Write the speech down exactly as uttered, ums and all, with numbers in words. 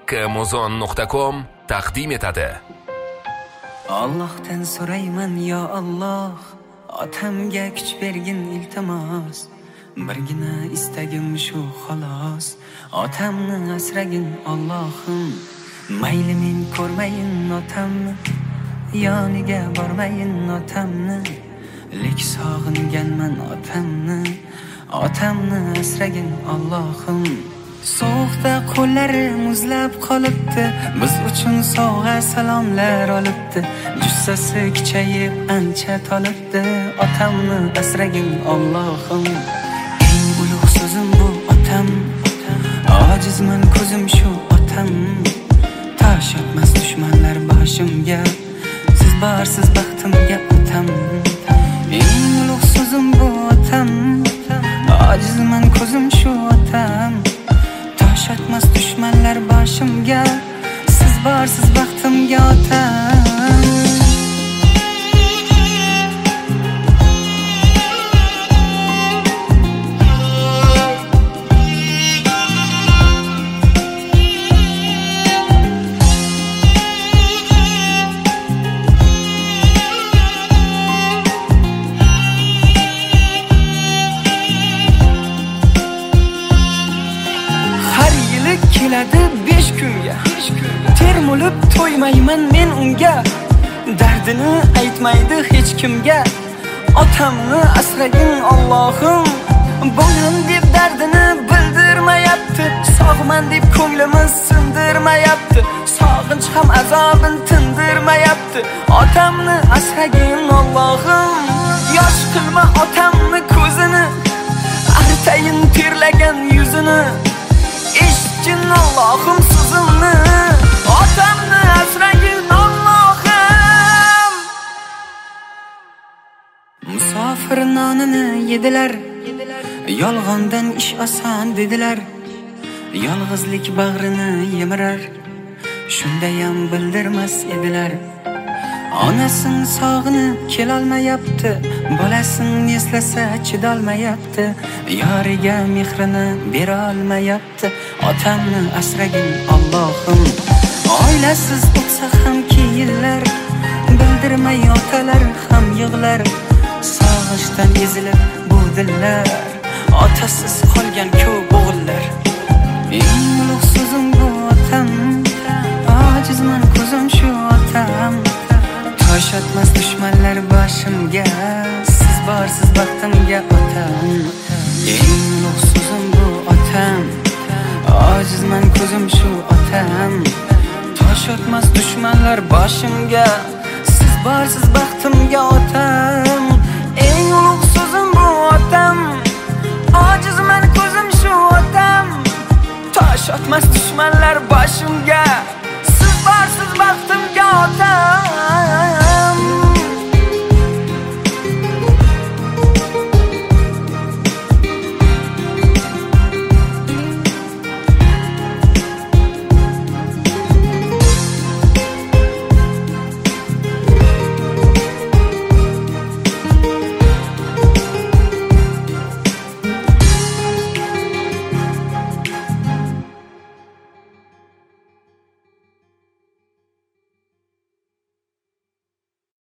Amazon nuqta com taqdim etadi. Allohdan so'rayman yo Alloh, otamga kuch bergin iltimos. Birgina istagim shu xolos, otamni asragin Allohim. Mayli men ko'rmayin otamni, yoniga bormayin otamni, lek sog'inganman otamni, otamni asragin Allohim. So'xda qo'llari muzlab qolibdi, biz uchun sovg'a salomlar olibdi. Jussasi kichayib ancha tolibdi, otamni asragin Allohim. Eng ulug' so'zim bu otam, ojizman ko'zim shu otam. Tosh otmas dushmanlar boshimga, siz borsiz baxtimga otam. Eng ulug' so'zim bu otam, ojizman ko'zim shu otam. Atmas düşmanlar başımga, siz barsiz baxtimga otam. Keladi besh kunga, termulib to'ymayman men unga. Dardini aytmaydi hech kimga, otamni asragin Allohim. Bolam deb dardini bildirmayapti, sog'man deb ko'nglimiz sindirmayapti, sog'inch ham azobin tindirmayapti, otamni asragin Allohim. Yosh qilma otamni ko'zini, artayin terlagan yuzini. Eshitgin Allohim so'zimni, otamni asragin Allohim. Musofir nonini yedilar, yolg'ondan ish oson dedilar. Yolg'izlik bag'rini yemirar, shundayam bildirmas edilar. Onasin sog'inib kelolmayapti, bolasin eslasa chidolmayapti, yoriga mehrini bera olmayapti, otamni asragin Allohim. Oilasiz o'tsa ham yillar, bildirmay otalar ham yig'lar. Sog'inchdan ezilib bu dillar, otasiz qolgan ko'p o'g'illar. Eng ulug' so'zim bu otam, ojizman ko'zim shu otam. Tosh otmas dushmanlar boshimga, siz borsiz baxtimga otam. Eng ulug' so'zim bu otam, ojizman ko'zim shu otam. Tosh otmas dushmanlar boshimga, siz borsiz baxtimga otam.